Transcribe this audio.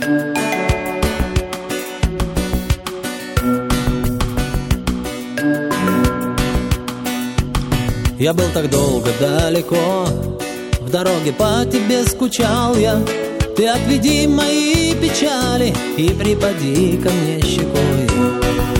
Я был так долго далеко, в дороге по тебе скучал я. Ты отведи мои печали и припади ко мне щекой.